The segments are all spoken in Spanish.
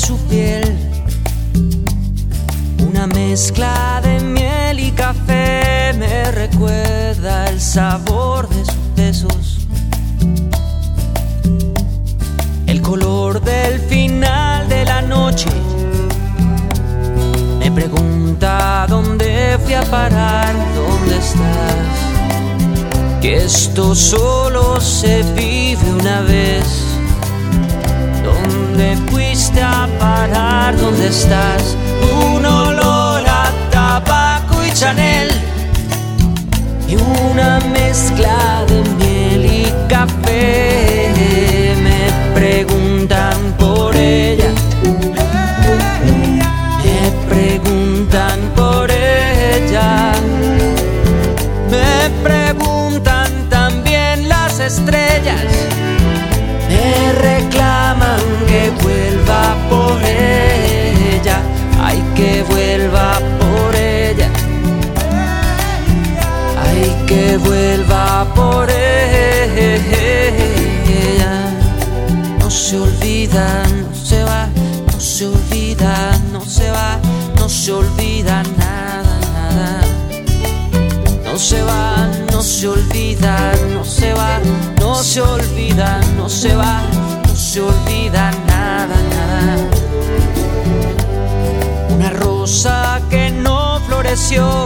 su piel, una mezcla de miel y café, me recuerda el sabor de sus besos, el color del final de la noche. Me pregunta dónde fui a parar, dónde estás, que esto solo se vive una vez. ¿Dónde fuiste a parar? ¿Dónde estás? Un olor a tabaco y Chanel y una mezcla de miel y café. Me preguntan por ella, me preguntan por ella, me preguntan también las estrellas. Me reclaman que vuelva por ella, ay, que vuelva por ella, ay, que vuelva por ella. No se olvida, no se va, no se olvida, no se va, no se olvida nada, nada. No se va, no se olvida, no se va, no se olvida, no se va, no se olvida nada, nada. Una rosa que no floreció,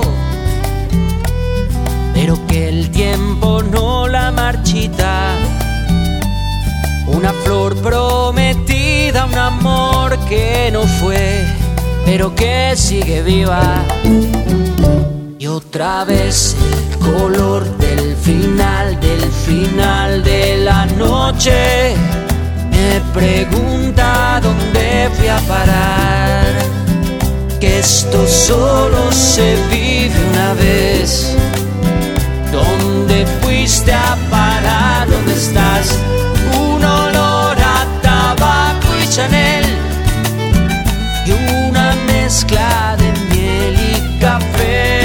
pero que el tiempo no la marchita. Una flor prometida, un amor que no fue, pero que sigue viva. Y otra vez el color del final de la noche. Me pregunta dónde fui a parar, que esto solo se vive una vez. ¿Dónde fuiste a parar? ¿Dónde estás? Un olor a tabaco y Chanel y una mezcla de miel y café.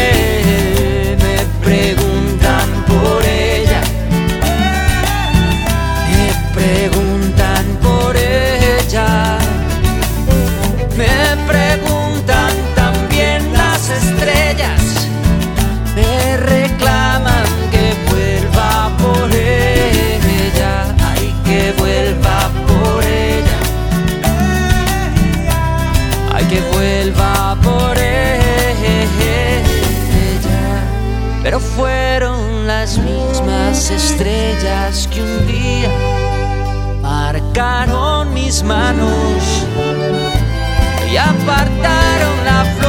Que vuelva por ella, pero fueron las mismas estrellas que un día marcaron mis manos y apartaron la flor.